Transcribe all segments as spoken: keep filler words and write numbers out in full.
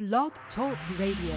Blog Talk Radio.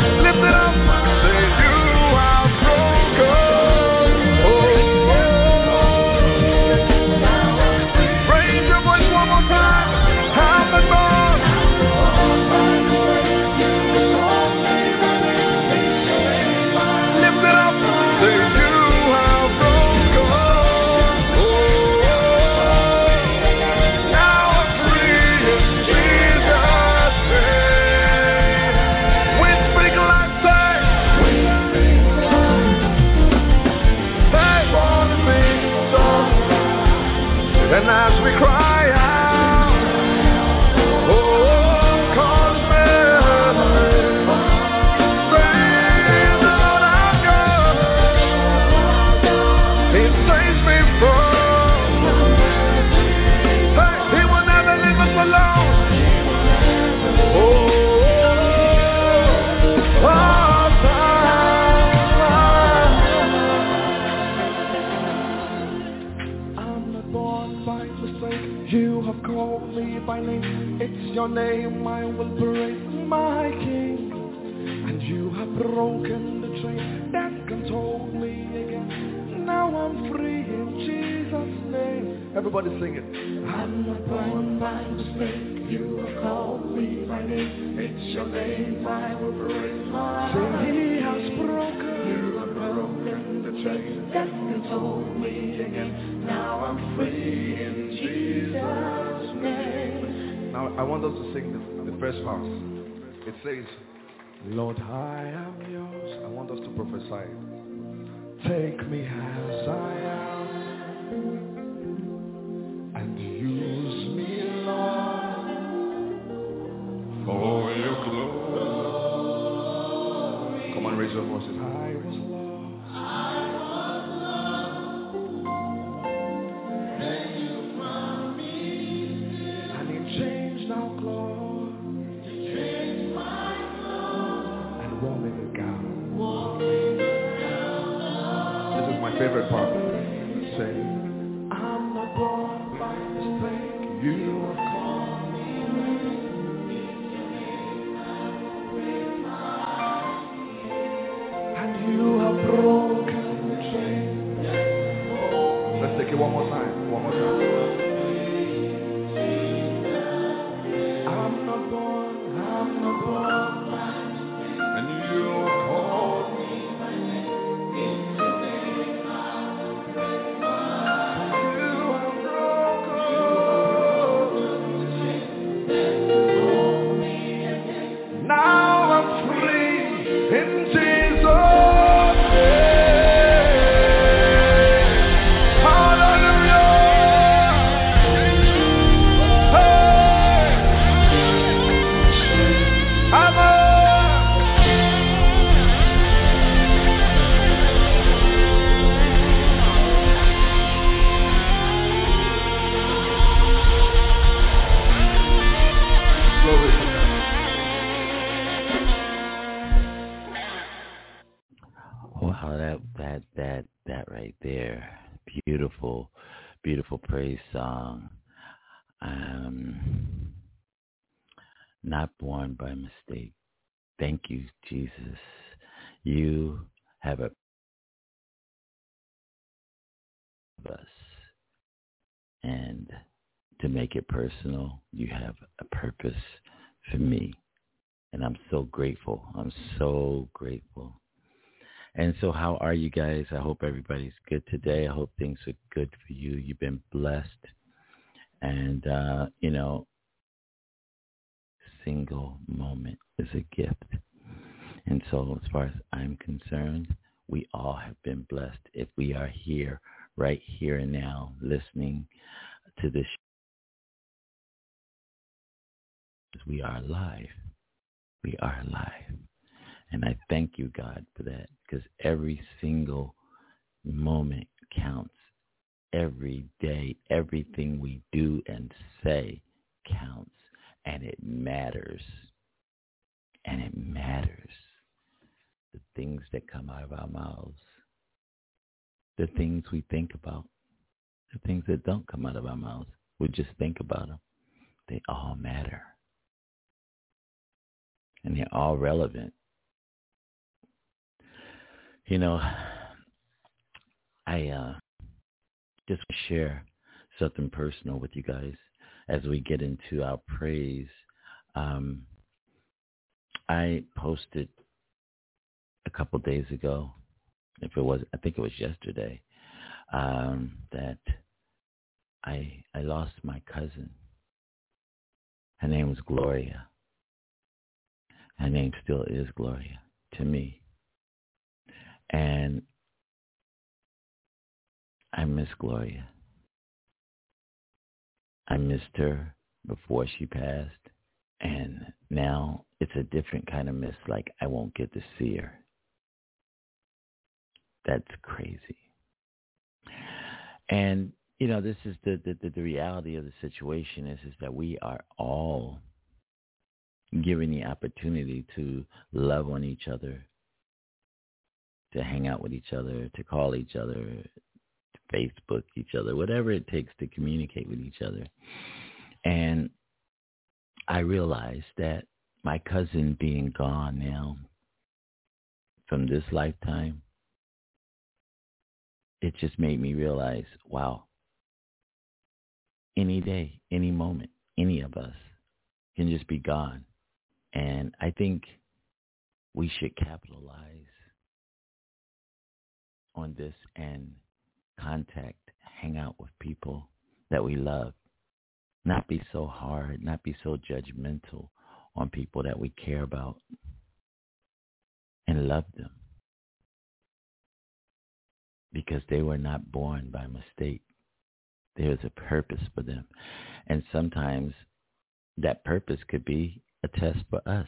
Say you have broken. And as we cry out, oh, call His name. Praise the Lord our God. He saves me from. Hey, He will never leave us alone. Oh, oh, I'm not born by mistake. You have called me by name. It's your name I will praise, my King. And you have broken the chain that controlled me again. Now I'm free in Jesus' name. Everybody sing it. I'm not born by mistake. You have called me by name. It's your name I will praise, my King. He has broken. You have broken the chain that controlled me again. Now I'm free in Jesus' name. Now I want us to sing the, the first verse. It says, Lord, I am yours. I want us to prophesy. Take me as I am and use me, Lord, for your glory. Come on, raise your voices. I was lost. I was lost. And you found me. And it changed now, Lord. It changed my clothes. And wore me the gown. Wore me the gown. This is my favorite part. Say, I'm not born by mistake. You have called me. And you have broken the chain. Let's take it one more time. One more time. I'm not born. I'm not born by mistake. And you have called me. Now I'm free in Jesus' name. Hallelujah. Hey. I'm a glory to God. Wow, that that that that right there, beautiful, beautiful praise song. Um, not born by mistake. Thank you, Jesus. You have a us, and to make it personal, you have a purpose for me, and I'm so grateful. I'm so grateful. And so how are you guys? I hope everybody's good today. I hope things are good for you. You've been blessed. And, uh, you know, single moment is a gift. And so as far as I'm concerned, we all have been blessed if we are here, right here and now, listening to this. We are alive. We are alive. And I thank you, God, for that, because every single moment counts. Every day, everything we do and say counts, and it matters. And it matters. The things that come out of our mouths, the things we think about, the things that don't come out of our mouths, we just think about them. They all matter. And they're all relevant. You know, I uh, just share something personal with you guys as we get into our praise. Um, I posted a couple days ago, if it was, I think it was yesterday, um, that I I lost my cousin. Her name was Gloria. Her name still is Gloria to me. And I miss Gloria. I missed her before she passed, and now it's a different kind of miss, like I won't get to see her. That's crazy. And, you know, this is the, the, the reality of the situation is, is that we are all given the opportunity to love on each other, to hang out with each other, to call each other, to Facebook each other, whatever it takes to communicate with each other. And I realized that my cousin being gone now from this lifetime, it just made me realize, wow, any day, any moment, any of us can just be gone. And I think we should capitalize on this and contact, hang out with people that we love. Not be so hard, not be so judgmental on people that we care about, and love them because they were not born by mistake. There's a purpose for them. And sometimes that purpose could be a test for us.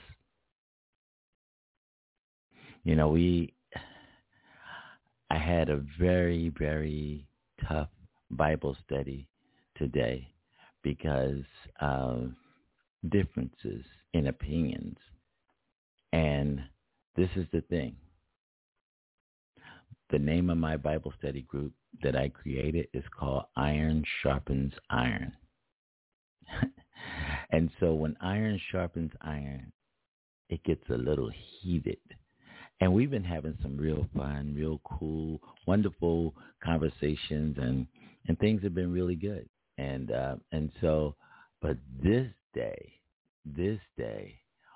You know, we, I had a very, very tough Bible study today because of differences in opinions. And this is the thing. The name of my Bible study group that I created is called Iron Sharpens Iron. And so when iron sharpens iron, it gets a little heated. And we've been having some real fun, real cool, wonderful conversations, and, and things have been really good. And uh, and so, but this day, this day,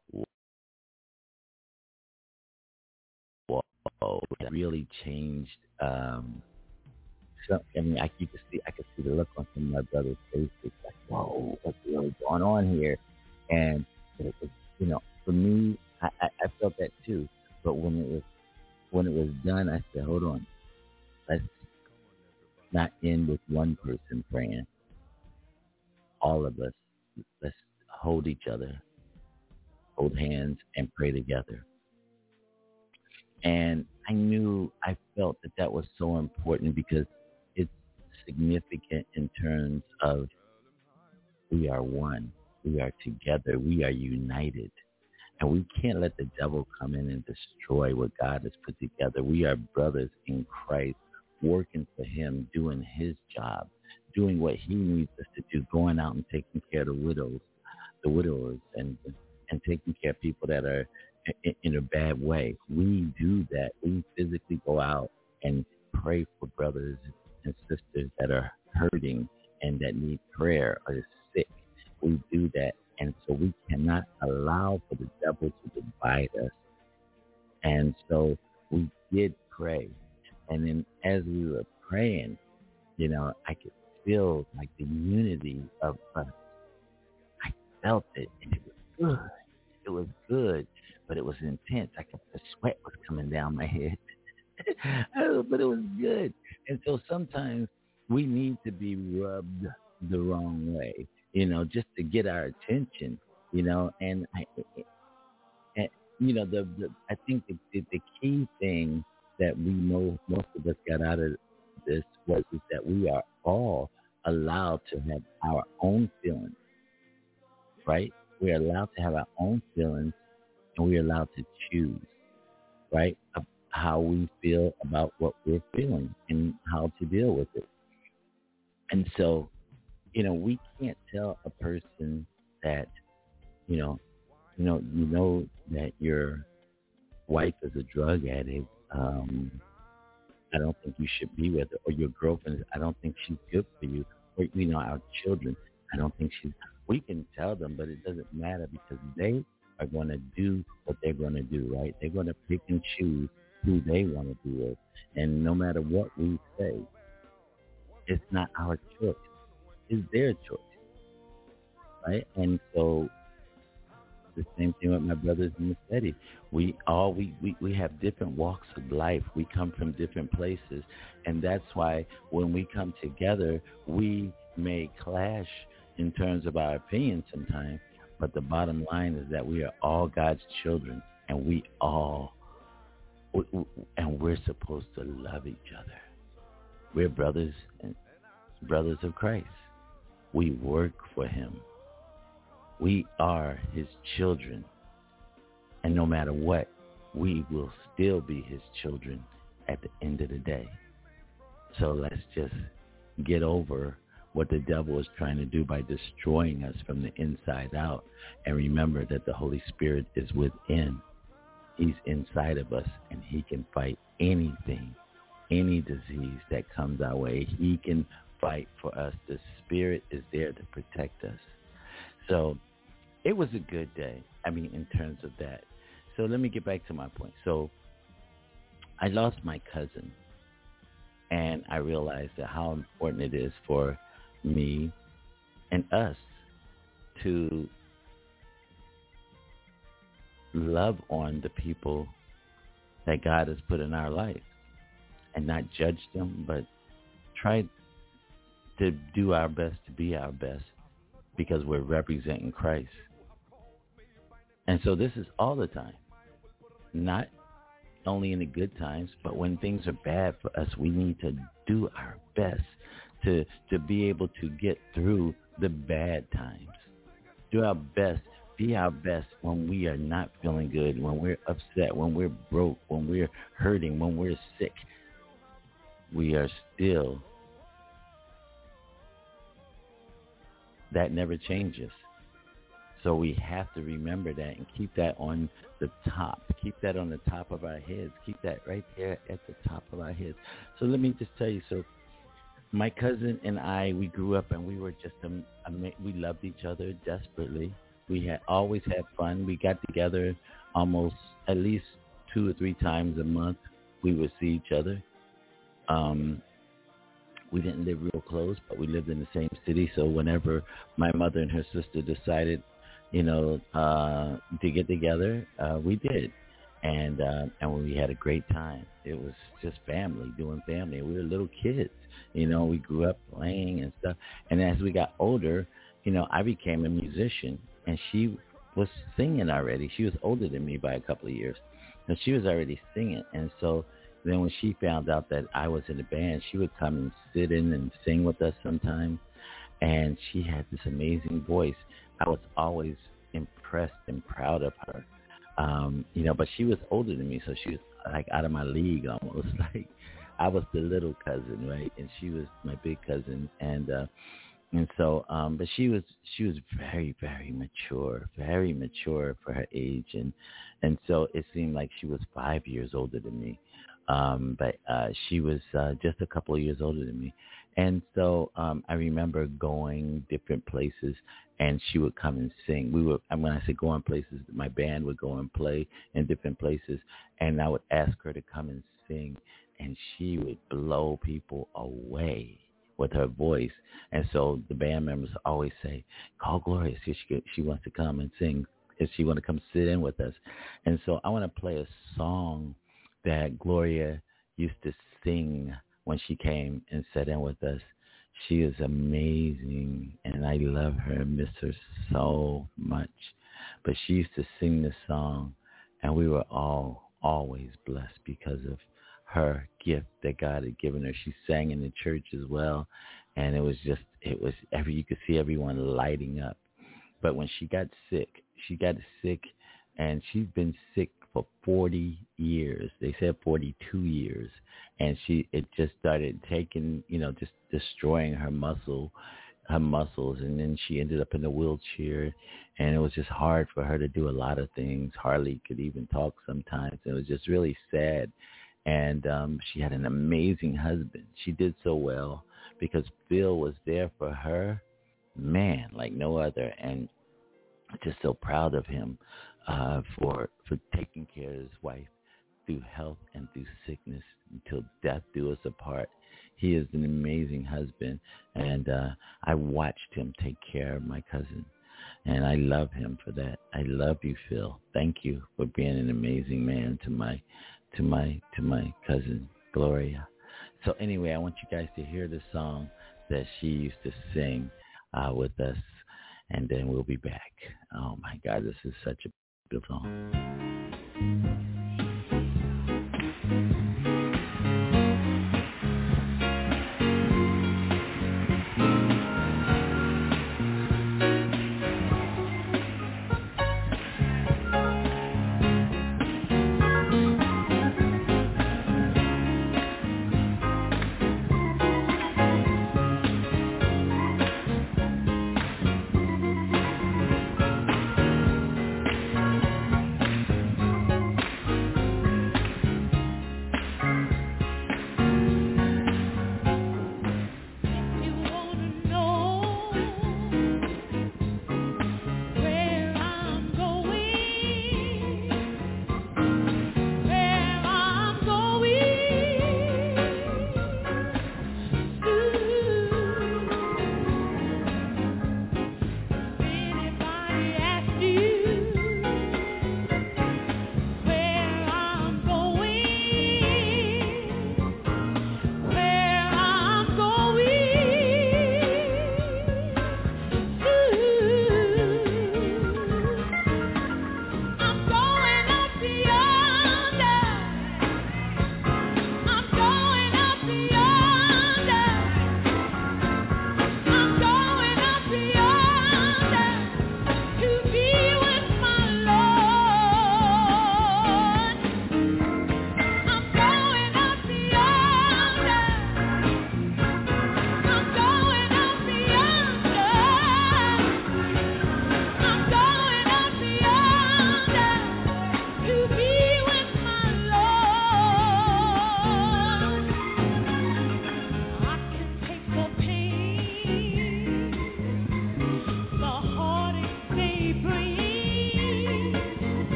whoa, that really changed. Um, so, I mean, I you could see, I could see the look on some of my brother's faces, like, whoa, what's really going on here? And it was, you know, for me, I, I, I felt that too. But when it was when it was done, I said, hold on, let's not end with one person praying. All of us, let's hold each other, hold hands, and pray together. And I knew, I felt that that was so important because it's significant in terms of we are one, we are together, we are united. And we can't let the devil come in and destroy what God has put together. We are brothers in Christ, working for him, doing his job, doing what he needs us to do, going out and taking care of the widows, the widowers, and and taking care of people that are in, in a bad way. We do that. We physically go out and pray for brothers and sisters that are hurting and that need prayer or are sick. We do that. And so we cannot allow for the devil to divide us. And so we did pray. And then as we were praying, you know, I could feel like the unity of us. I felt it, and it was good. It was good, but it was intense. I could, the sweat was coming down my head. But it was good. And so sometimes we need to be rubbed the wrong way, you know, just to get our attention, you know, and, I, and you know, the, the I think the, the, the key thing that we know most of us got out of this was is that we are all allowed to have our own feelings, right? We're allowed to have our own feelings, and we're allowed to choose, right, of how we feel about what we're feeling and how to deal with it. And so, you know, we can't tell a person that, you know, you know, you know that your wife is a drug addict. Um, I don't think you should be with her. Or your girlfriend, I don't think she's good for you. Or, you know, our children, I don't think she's. We can tell them, but it doesn't matter because they are going to do what they're going to do, right? They're going to pick and choose who they want to be with. And no matter what we say, it's not our choice. It's their choice, right? And so the same thing with my brothers in the study. We all we, we, we have different walks of life. We come from different places, and that's why when we come together, we may clash in terms of our opinions sometimes, but the bottom line is that we are all God's children, and we all, and we're supposed to love each other. We're brothers and brothers of Christ. We work for him. We are his children. And no matter what, we will still be his children at the end of the day. So let's just get over what the devil is trying to do by destroying us from the inside out. And remember that the Holy Spirit is within. He's inside of us, and he can fight anything, any disease that comes our way. He can fight for us. The Spirit is there to protect us. So it was a good day, I mean, in terms of that. So let me get back to my point. So I lost my cousin, and I realized that how important it is for me and us to love on the people that God has put in our life and not judge them, but try to do our best to be our best because we're representing Christ. And so this is all the time, not only in the good times, but when things are bad for us, we need to do our best to to be able to get through the bad times. Do our best, be our best when we are not feeling good, when we're upset, when we're broke, when we're hurting, when we're sick. We are still, that never changes. So we have to remember that and keep that on the top. Keep that on the top of our heads. Keep that right there at the top of our heads. So let me just tell you, so my cousin and I, we grew up and we were just, a, a, we loved each other desperately. We had always had fun. We got together almost at least two or three times a month. We would see each other. Um, we didn't live real close, but we lived in the same city. So whenever my mother and her sister decided, you know, uh, to get together, uh, we did. And uh, and we had a great time. It was just family, doing family. We were little kids, you know, we grew up playing and stuff. And as we got older, you know, I became a musician, and she was singing already. She was older than me by a couple of years, and she was already singing. And so then when she found out that I was in the band, she would come and sit in and sing with us sometimes. And she had this amazing voice. I was always impressed and proud of her. Um, you know, but she was older than me, so she was like out of my league almost. Like I was the little cousin, right? And she was my big cousin. And uh, and so, um, but she was she was very, very mature, very mature for her age. And and so it seemed like she was five years older than me. Um, but uh, she was uh, just a couple of years older than me. And so um, I remember going different places, and she would come and sing. We would, when I say go on places, my band would go and play in different places, and I would ask her to come and sing, and she would blow people away with her voice. And so the band members always say, call Gloria, see if she, she wants to come and sing, if she want to come sit in with us. And so I want to play a song that Gloria used to sing when she came and sat in with us. She is amazing, and I love her and miss her so much. But she used to sing this song, and we were all always blessed because of her gift that God had given her. She sang in the church as well, and it was just, it was every, you could see everyone lighting up. But when she got sick, she got sick, and she's been sick for forty years. They said forty-two years. And she, it just started taking, you know, just destroying her muscle, her muscles. And then she ended up in a wheelchair, and it was just hard for her to do a lot of things. Hardly could even talk sometimes. It was just really sad. And um, she had an amazing husband. She did so well because Phil was there for her, man, like no other. And just so proud of him uh, for for taking care of his wife through health and through sickness until death do us apart. He is an amazing husband, and uh, I watched him take care of my cousin, and I love him for that. I love you, Phil. Thank you for being an amazing man to my to my to my cousin Gloria. So anyway, I want you guys to hear the song that she used to sing. uh, with us, and then we'll be back. Oh, my God, this is such a beautiful song.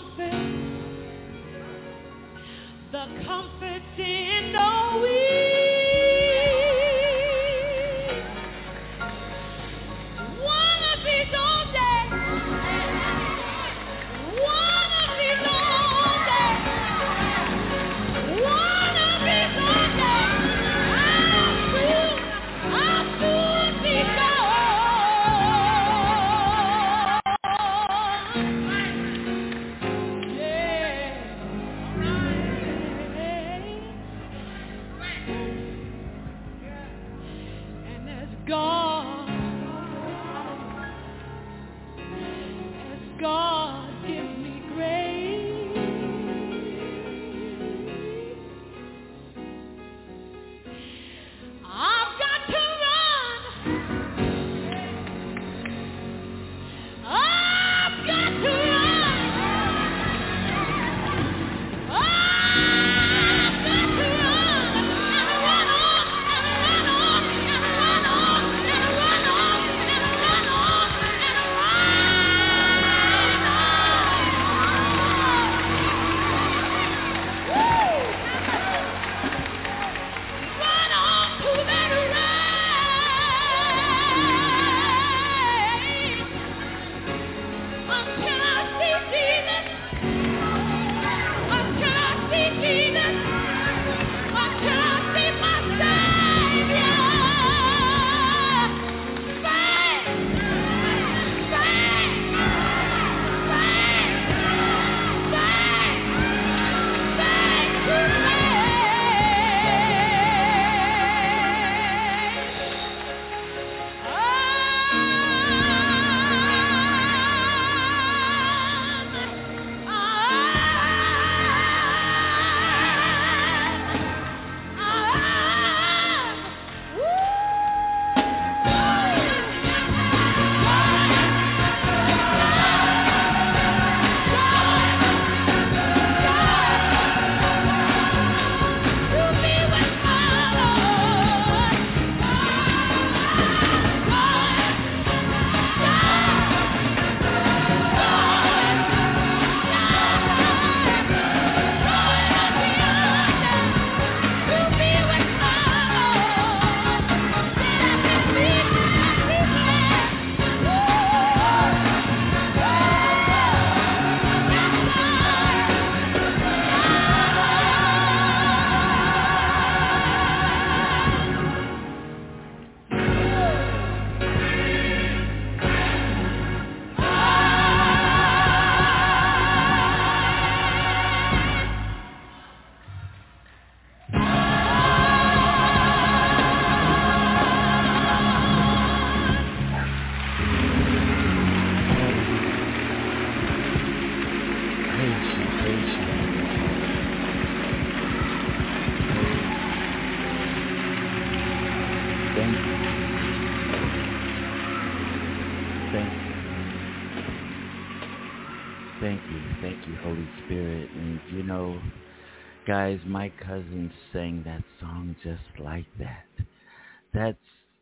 Guys, my cousin sang that song just like that. That's,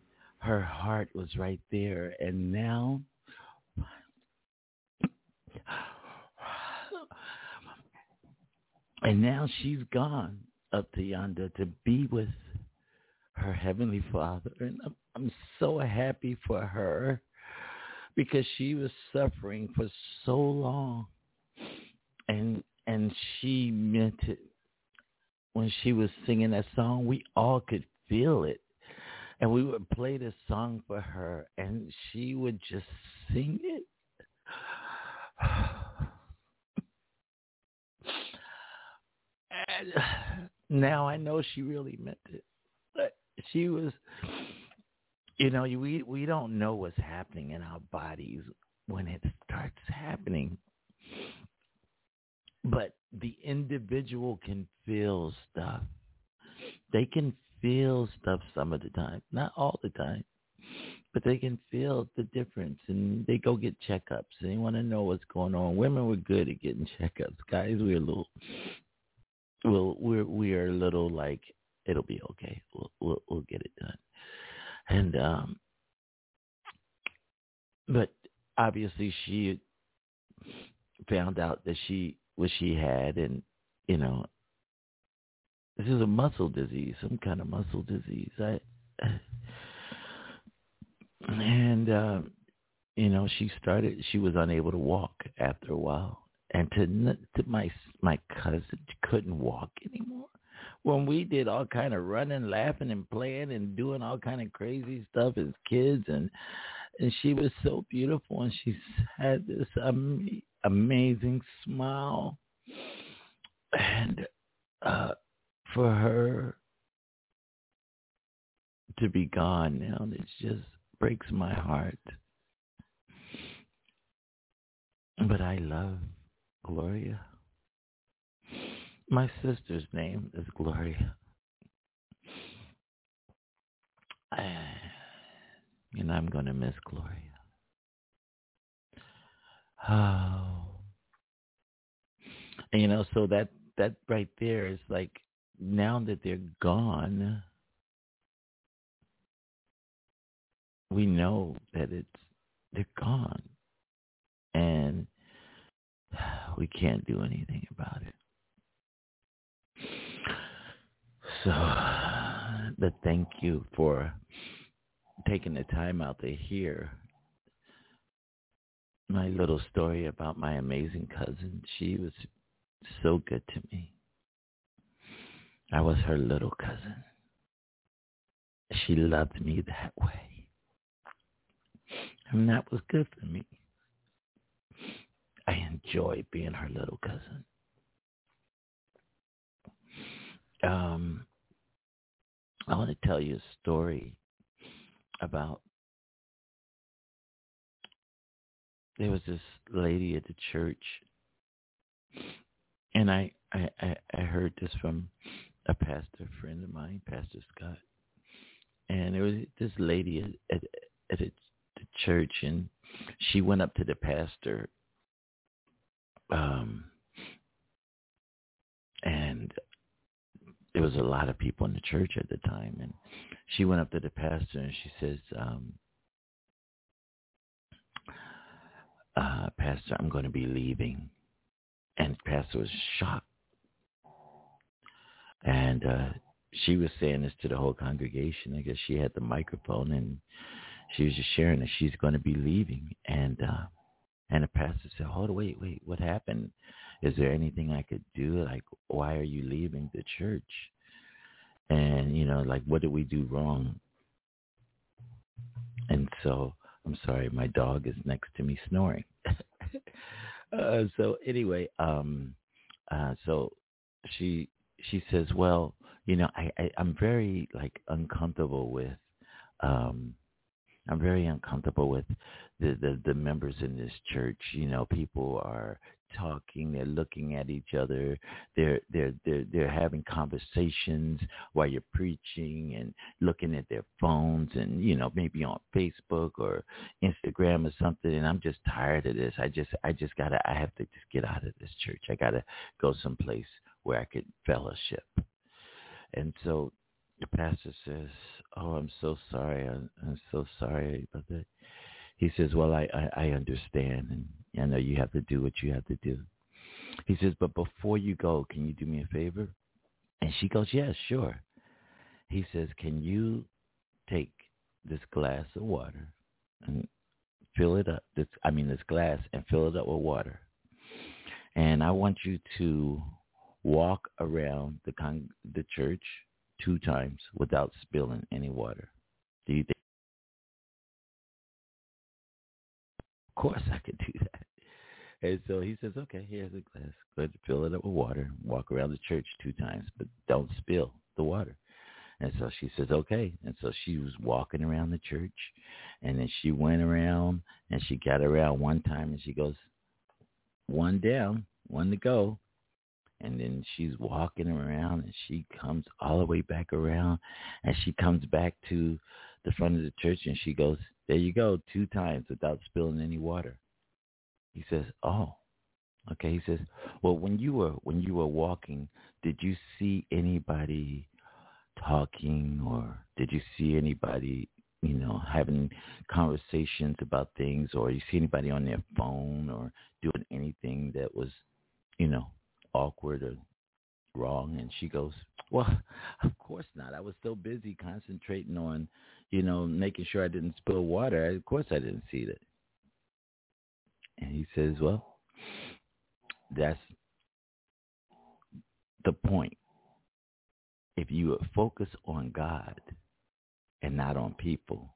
her heart was right there. And now, and now she's gone up to yonder to be with her Heavenly Father. And I'm, I'm so happy for her because she was suffering for so long. And, and she meant it. When she was singing that song, we all could feel it. And we would play this song for her, and she would just sing it. And now I know she really meant it. But she was, you know, we, we don't know what's happening in our bodies when it starts happening. But the individual can feel stuff. They can feel stuff some of the time, not all the time, but they can feel the difference, and they go get checkups, and they want to know what's going on. Women were good at getting checkups. Guys, we're a little, well, we're we are a little like, it'll be okay. We'll we'll, we'll get it done. And um, but obviously she found out that she what she had, and you know, this is a muscle disease, some kind of muscle disease. I and uh, you know, she started. She was unable to walk after a while, and to to my my cousin couldn't walk anymore. When we did all kind of running, laughing, and playing, and doing all kind of crazy stuff as kids, and and she was so beautiful, and she had this am- amazing smile, and uh, for her to be gone now, it just breaks my heart. But I love Gloria. My sister's name is Gloria. And I'm going to miss Gloria. Oh. And, you know, so that, that right there is like, now that they're gone, we know that it's, they're gone. And we can't do anything about it. So, but thank you for taking the time out to hear my little story about my amazing cousin. She was so good to me. I was her little cousin. She loved me that way. And that was good for me. I enjoyed being her little cousin. Um, I want to tell you a story about, there was this lady at the church, and I, I, I, I heard this from a pastor friend of mine, Pastor Scott. And there was this lady at, at, at the church, and she went up to the pastor, um, and there was a lot of people in the church at the time, and she went up to the pastor and she says, um, uh, Pastor, I'm going to be leaving. And the pastor was shocked. And uh, she was saying this to the whole congregation. I guess she had the microphone, and she was just sharing that she's going to be leaving. And uh, and the pastor said, hold on, wait, wait, what happened? Is there anything I could do? Like, why are you leaving the church? And, you know, like, what did we do wrong? And so, I'm sorry, my dog is next to me snoring. uh, so anyway, um, uh, so she she says, well, you know, I, I I'm very like uncomfortable with, um, I'm very uncomfortable with the, the the members in this church. You know, people are talking, they're looking at each other, they're they're they're they're having conversations while you're preaching, and looking at their phones, and you know, maybe on Facebook or Instagram or something. And I'm just tired of this. I just I just gotta I have to just get out of this church. I gotta go someplace where I could fellowship. And so the pastor says, oh, I'm so sorry. I'm, I'm so sorry about that. He says, well, I, I, I understand, and I know you have to do what you have to do. He says, but before you go, can you do me a favor? And she goes, yeah, sure. He says, can you take this glass of water and fill it up, this, I mean this glass, and fill it up with water. And I want you to walk around the con- the church two times without spilling any water. Do you think? Of course I could do that. And so he says, okay, here's a glass. Go ahead and fill it up with water. Walk around the church two times, but don't spill the water. And so she says, okay. And so she was walking around the church, and then she went around, and she got around one time, and she goes, one down, one to go. And then she's walking around, and she comes all the way back around, and she comes back to the front of the church, and she goes, there you go, two times without spilling any water. He says, oh, okay. He says, well, when you were when you were walking, did you see anybody talking, or did you see anybody you know, having conversations about things, or you see anybody on their phone or doing anything that was, you know, awkward or wrong? And she goes, well, of course not. I was so busy concentrating on, you know, making sure I didn't spill water. Of course I didn't see that. And he says, well, that's the point. If you would focus on God and not on people,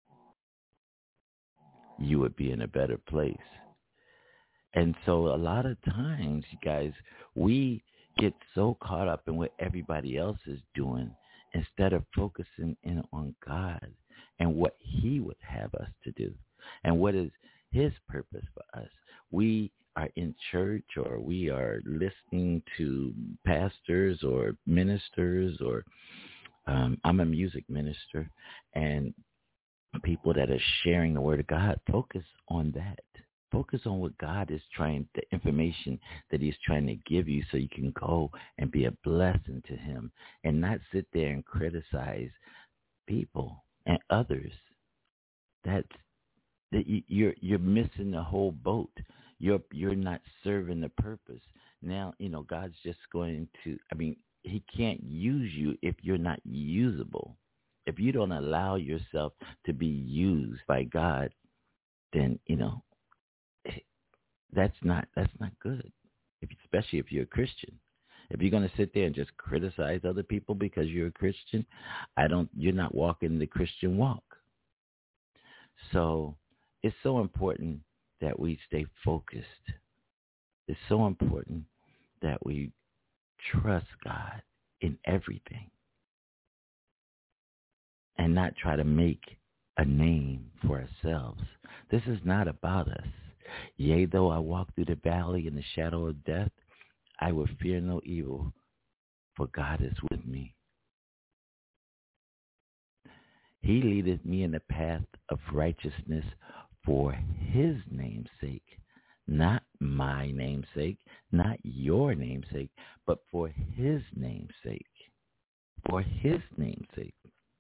you would be in a better place. And so a lot of times, you guys, we get so caught up in what everybody else is doing instead of focusing in on God and what he would have us to do and what is his purpose for us. We are in church, or we are listening to pastors or ministers, or um, I'm a music minister, and people that are sharing the word of God. Focus on that. Focus on what God is trying, the information that he's trying to give you, so you can go and be a blessing to him and not sit there and criticize people and others. That's that you're you're missing the whole boat. You're you're not serving the purpose. Now, you know, God's just going to, I mean, he can't use you if you're not usable. If you don't allow yourself to be used by God, then, you know, that's not that's not good. If, especially if you're a Christian. If you're going to sit there and just criticize other people because you're a Christian, I don't. You're not walking the Christian walk. So it's so important that we stay focused. It's so important that we trust God in everything and not try to make a name for ourselves. This is not about us. Yea, though I walk through the valley in the shadow of death, I will fear no evil, for God is with me. He leadeth me in the path of righteousness for his name's sake, not my name's sake, not your name's sake, but for his name's sake, for his name's sake.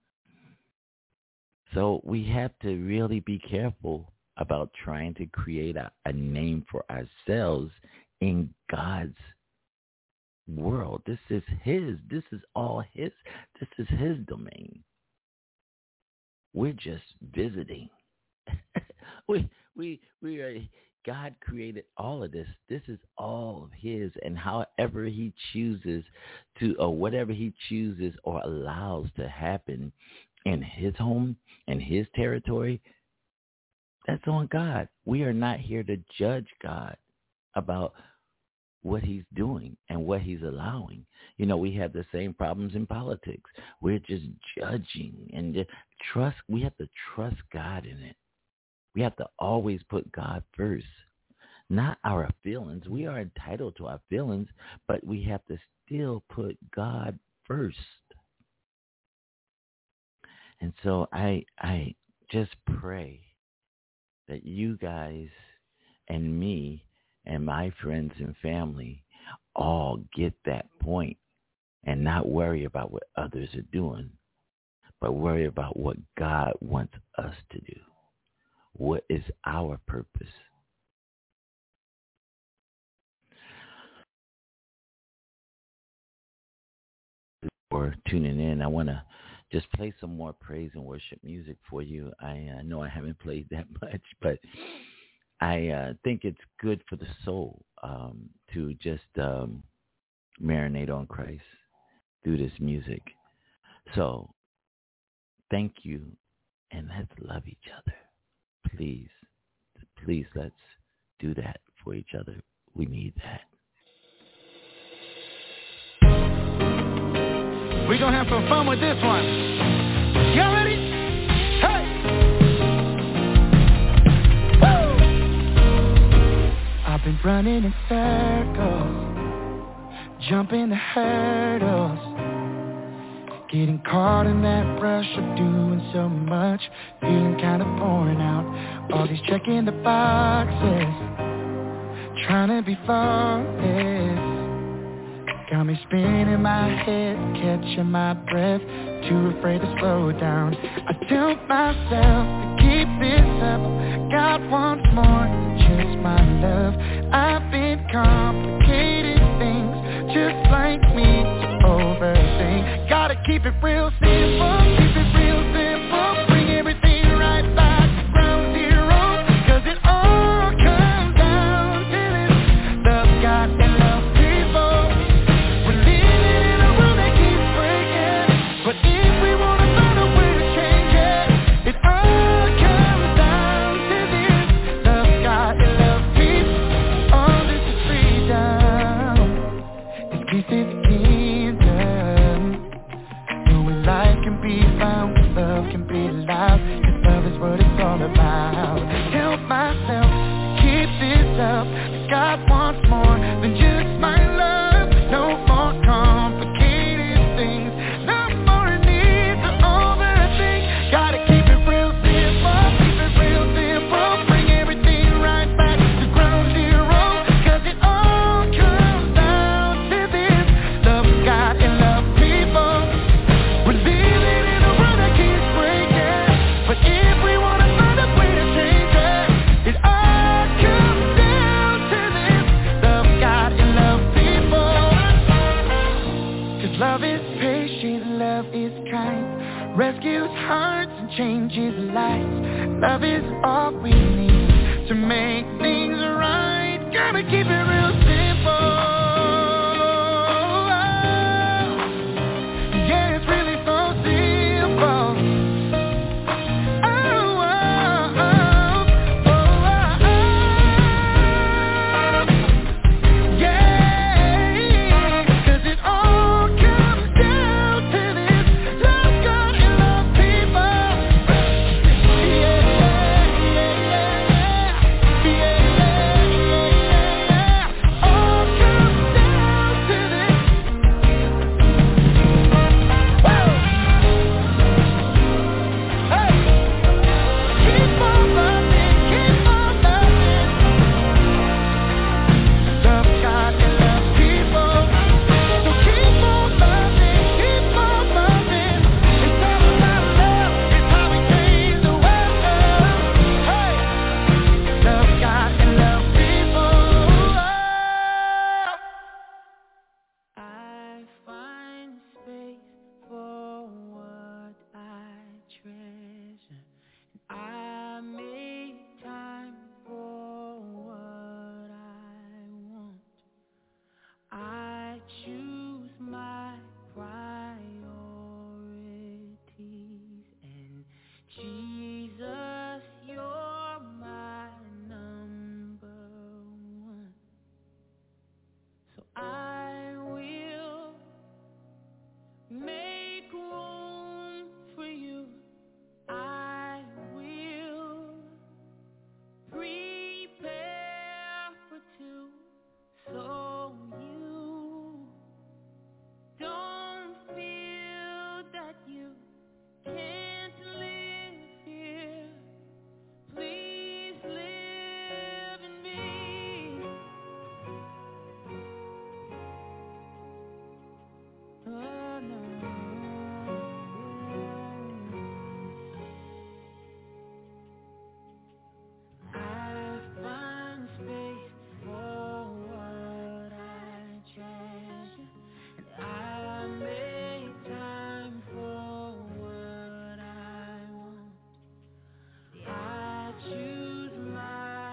So we have to really be careful about trying to create a, a name for ourselves in God's world. This is his. This is all his. This is his domain. We're just visiting. we we we are. God created all of this. This is all of his, and however he chooses to, or whatever he chooses or allows to happen in his home and his territory, that's on God. We are not here to judge God about what he's doing and what he's allowing. You know, we have the same problems in politics. We're just judging and just trust. We have to trust God in it. We have to always put God first, not our feelings. We are entitled to our feelings, but we have to still put God first. And so I I just pray that you guys and me and my friends and family all get that point and not worry about what others are doing, but worry about what God wants us to do. What is our purpose? For tuning in, I want to just play some more praise and worship music for you. I uh, know I haven't played that much, but I uh, think it's good for the soul um, to just um, marinate on Christ through this music. So thank you, and let's love each other. Please, please let's do that for each other. We need that. We're going to have some fun with this one. Y'all ready? Hey! Woo! I've been running in circles, jumping the hurdles, getting caught in that rush of doing so much, feeling kind of worn out. All these checking the boxes, trying to be flawless. Got me spinning my head, catching my breath, too afraid to slow down. I tell myself to keep this up. God wants more than just my love. I've been complicated things, just like me, to overthink. Gotta keep it real simple, keep it real simple. Bring everything right back to ground zero, 'cause it all comes down to this. Love God and love people. We're living in a world that keeps breaking, but if we wanna find a way to change it, it all comes down to this. Love God and love people. All this is freedom. It's peace in the kingdom. Knowing life can be found, love can be loud, 'cause love is what it's all about. Tell myself to keep this up. God wants more than just my love. No more complicated things, no more need to overthink. Gotta keep it real simple, keep it real simple. Bring everything right back to ground zero, 'cause it all comes down to this. Love God and love people. We're living in a world that keeps breaking, but if we wanna find a way to change it, it all comes down to this. Love God and love people. 'Cause love is patient, love is kind, rescues hearts and changes lives. Love is all we need to make things right. Gotta keep it real simple. Yeah, it's really so simple. Oh, oh, oh, oh, oh, oh. Yeah, 'cause it all comes down to this. Love God and love people. Yeah, yeah, yeah, yeah, yeah. All comes down to this. Woo! Hey, keep on loving, keep on loving. Love God and love people. So keep on loving, keep on loving. It's all about love, it's how we change the world. Hey, love God and love people. I find space for what I treasure. I make time for what I want. I choose my priorities, and Jesus, you're my number one. So I will make room for you. I will prepare for two, so you don't feel that you can't live here. Please live in me. Oh, no. I find space for what I treasure, and I make time for what I want. I choose my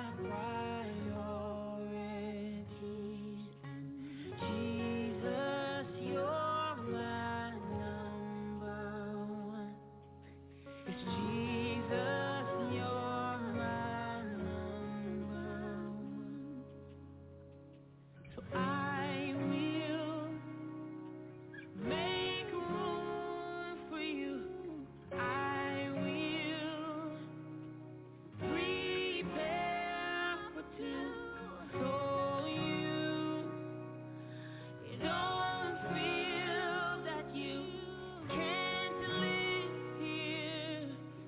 priorities, and Jesus, you're my number one. It's Jesus, you're my number one. So I will make room for you. I will prepare for two, so you don't feel that you can't live here.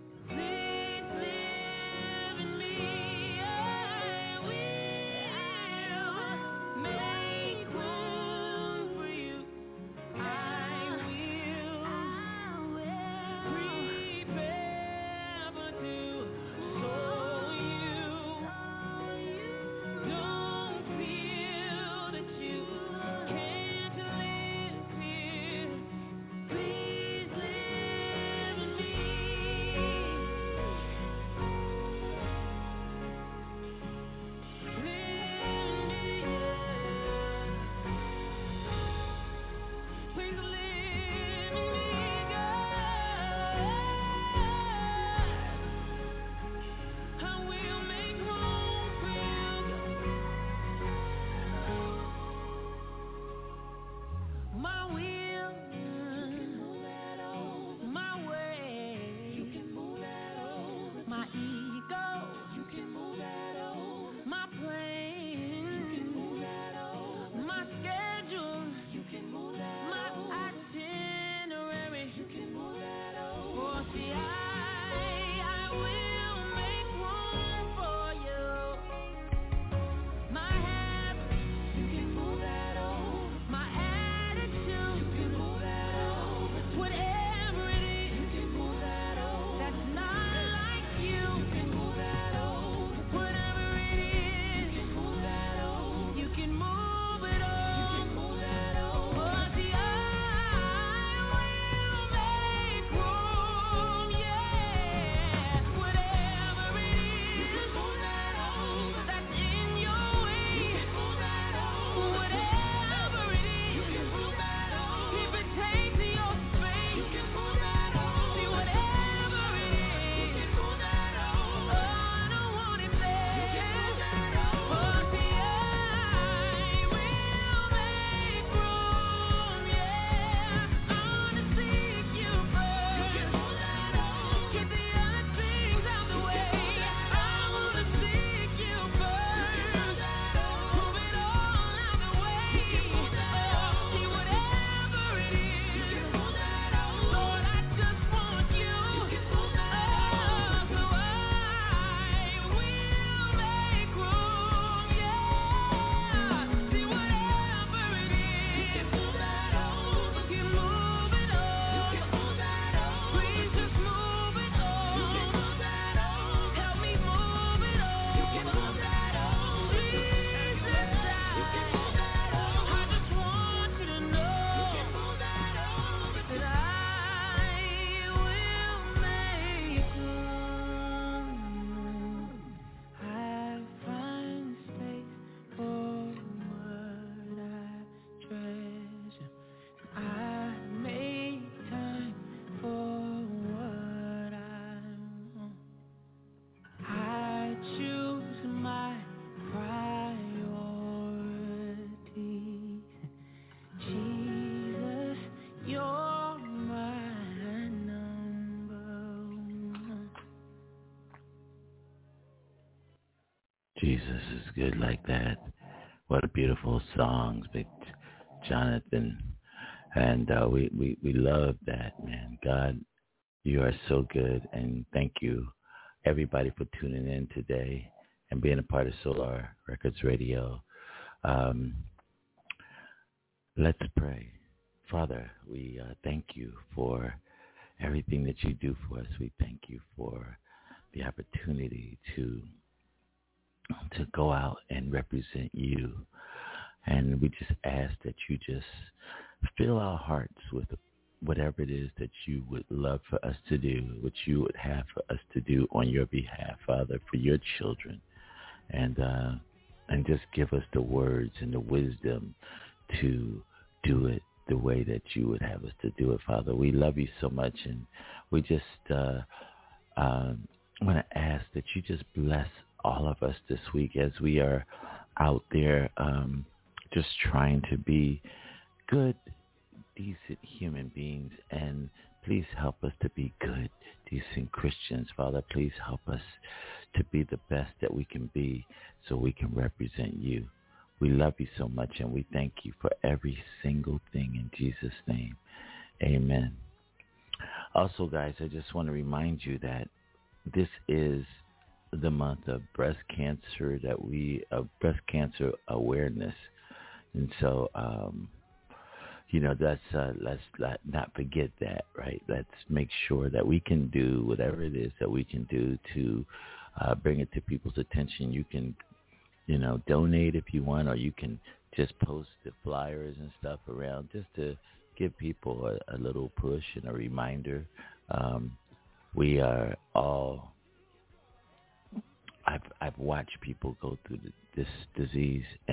Jesus is good like that. What a beautiful songs, Big Jonathan. And uh, we, we, we love that, man. God, you are so good. And thank you, everybody, for tuning in today and being a part of Solar Records Radio. Um, let's pray. Father, we uh, thank you for everything that you do for us. We thank you for the opportunity to to go out and represent you. And we just ask that you just fill our hearts with whatever it is that you would love for us to do, what you would have for us to do on your behalf, Father, for your children. And uh, and just give us the words and the wisdom to do it the way that you would have us to do it, Father. We love you so much, and we just uh, um, want to ask that you just bless all of us this week as we are out there um, just trying to be good, decent human beings, and please help us to be good, decent Christians. Father, please help us to be the best that we can be so we can represent you. We love you so much, and we thank you for every single thing in Jesus' name. Amen. Also, guys, I just want to remind you that this is the month of breast cancer that we, uh, breast cancer awareness. And so, um, you know, that's, uh, let's not, not forget that, right? Let's make sure that we can do whatever it is that we can do to uh, bring it to people's attention. You can, you know, donate if you want, or you can just post the flyers and stuff around just to give people a, a little push and a reminder. Um, we are all, I've, I've watched people go through the, this disease. And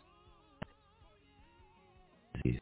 disease.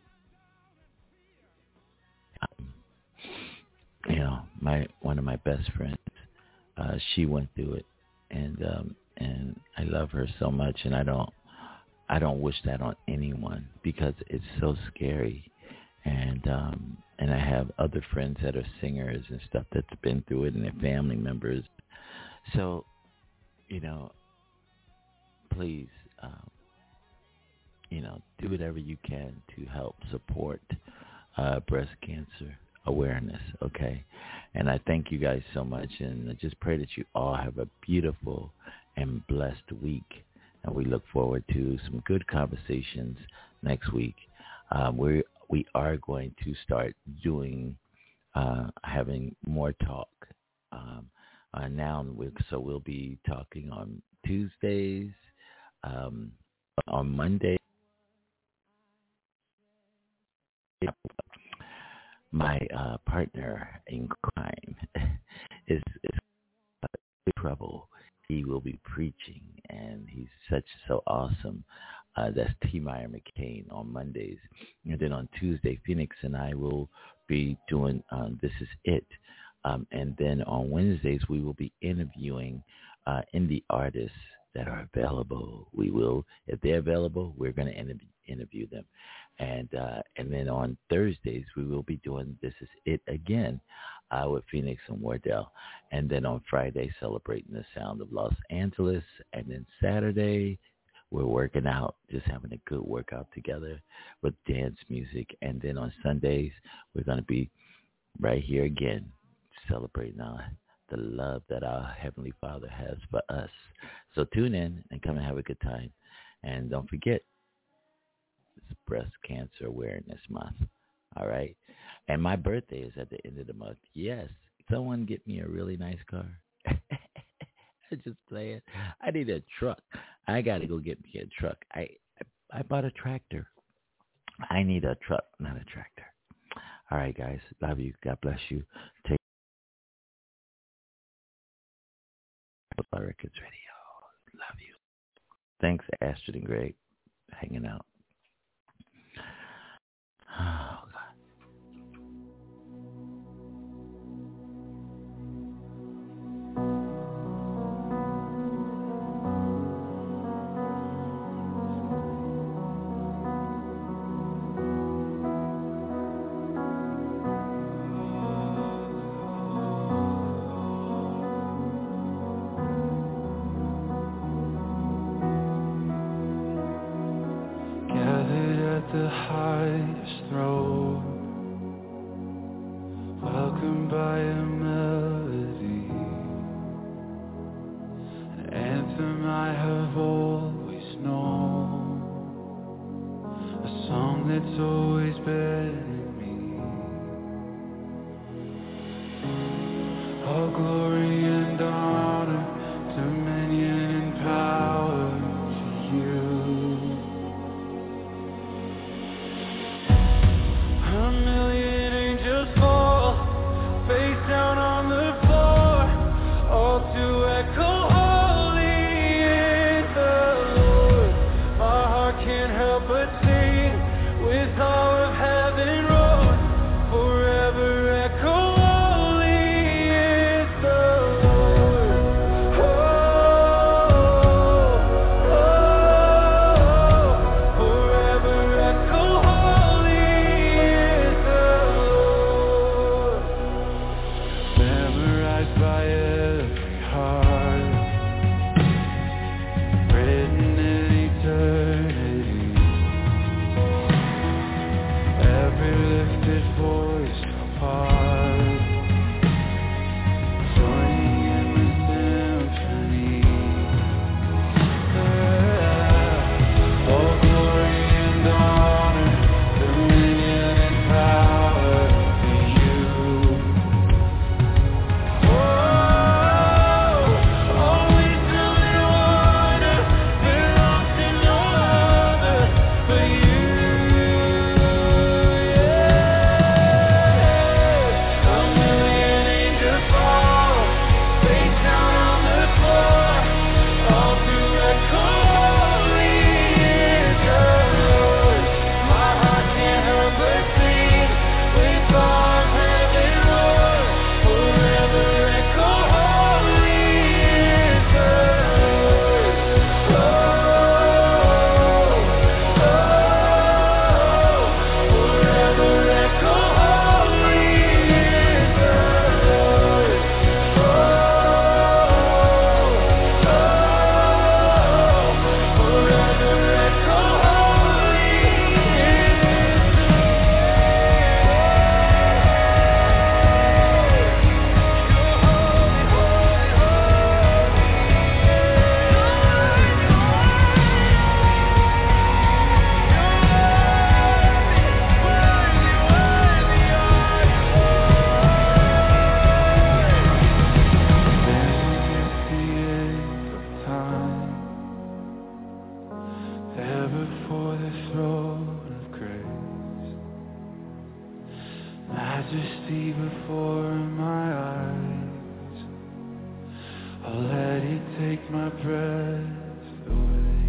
Um, you know, my one of my best friends, uh, she went through it, and um, and I love her so much, and I don't I don't wish that on anyone because it's so scary, and um, and I have other friends that are singers and stuff that's been through it, and their family members. So, you know, please, um, you know, do whatever you can to help support uh, breast cancer awareness, okay? And I thank you guys so much, and I just pray that you all have a beautiful and blessed week. And we look forward to some good conversations next week. Um, we we are going to start doing, uh, having more talk. Um, uh, now, we, so we'll be talking on Tuesdays, um, on Monday. My uh, partner in crime is, is in trouble. He will be preaching, and he's such so awesome. Uh, that's T. Meyer McCain on Mondays. And then on Tuesday, Phoenix and I will be doing um, This Is It. Um, and then on Wednesdays, we will be interviewing uh, indie artists that are available. We will, if they're available, we're going to interview, interview them. And uh, and then on Thursdays, we will be doing This Is It again uh, with Phoenix and Wardell. And then on Friday, celebrating the sound of Los Angeles. And then Saturday, we're working out, just having a good workout together with dance music. And then on Sundays, we're going to be right here again, celebrating our, the love that our Heavenly Father has for us. So tune in and come and have a good time. And don't forget, it's Breast Cancer Awareness Month. All right? And my birthday is at the end of the month. Yes, someone get me a really nice car. I just playing. I need a truck. I got to go get me a truck. I, I I bought a tractor. I need a truck, not a tractor. All right, guys. Love you. God bless you. Take care. Records Radio. Love you. Thanks, Astrid and Greg, hanging out. Oh, God. All glory and honor, dominion and power to you. A million angels fall, face down on the floor, all to echo, holy is the Lord. My heart can't help but sing, with all of heaven roar, forever echo, holy is the Lord. Oh, oh, oh, forever echo, holy is the Lord. Memorized by every heart, written in eternity, every lifted voice apart, joining in the symphony. All glory and honor, dominion and power to you. Oh, all wisdom and wonder belongs to no other but you. Yeah. A million angels fall, face down on the floor, all to echo, holy is the Lord. My heart can't help but sing, with all of heaven roar, forever echo, holy is the Lord. Oh, oh, forever echo, holy is the Lord. Oh, oh, forever echo, holy ever for the throne of grace, majesty before my eyes. I'll let it take my breath away.